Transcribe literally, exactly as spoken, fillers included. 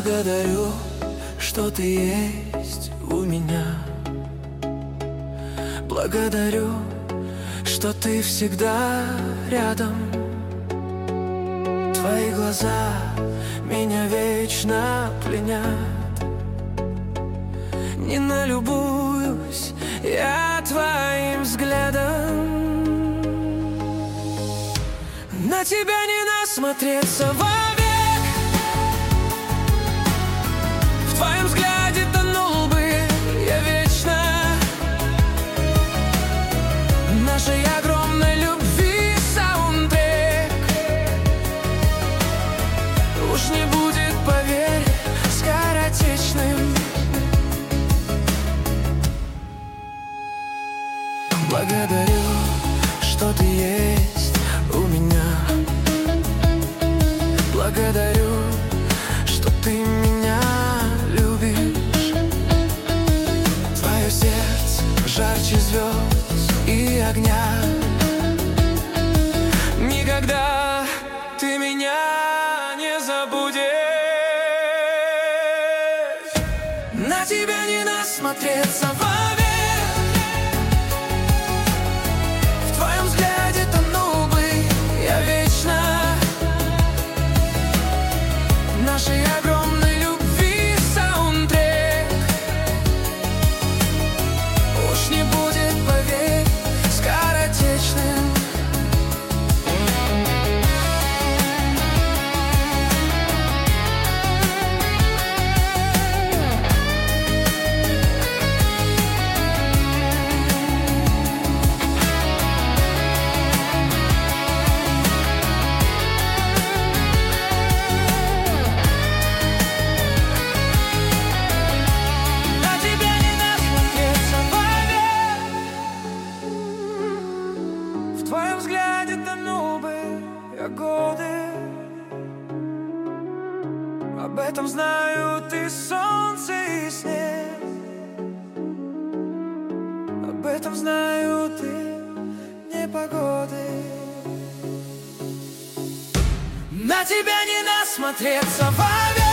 Благодарю, что ты есть у меня. Благодарю, что ты всегда рядом. Твои глаза меня вечно пленят. Не налюбуюсь я твоим взглядом. На тебя не насмотреться вовек. В твоем взгляде тонул бы я вечно. Нашей огромной любви саундтрек уж не будет, поверь, скоротечным. Благодарю, что ты есть у меня. Благодарю, что ты меня любишь. Твое сердце жарче звезд и огня. Никогда ты меня не забудешь. На тебя не насмотреться вовек. Нашей огромной любви саундтрек уж не будет, поверь, скоротечным. В твоем взгляде тонул бы я годы. Об этом знают и солнце, и снег. Об этом знают и непогоды. На тебя не насмотреться вовек.